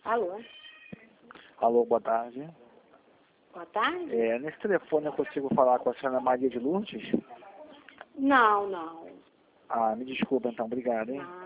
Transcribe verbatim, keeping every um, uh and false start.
Alô? Alô, boa tarde. Boa tarde? É, nesse telefone eu consigo falar com a senhora Maria de Lourdes? Não, não. Ah, me desculpa então, obrigado, hein? Ah.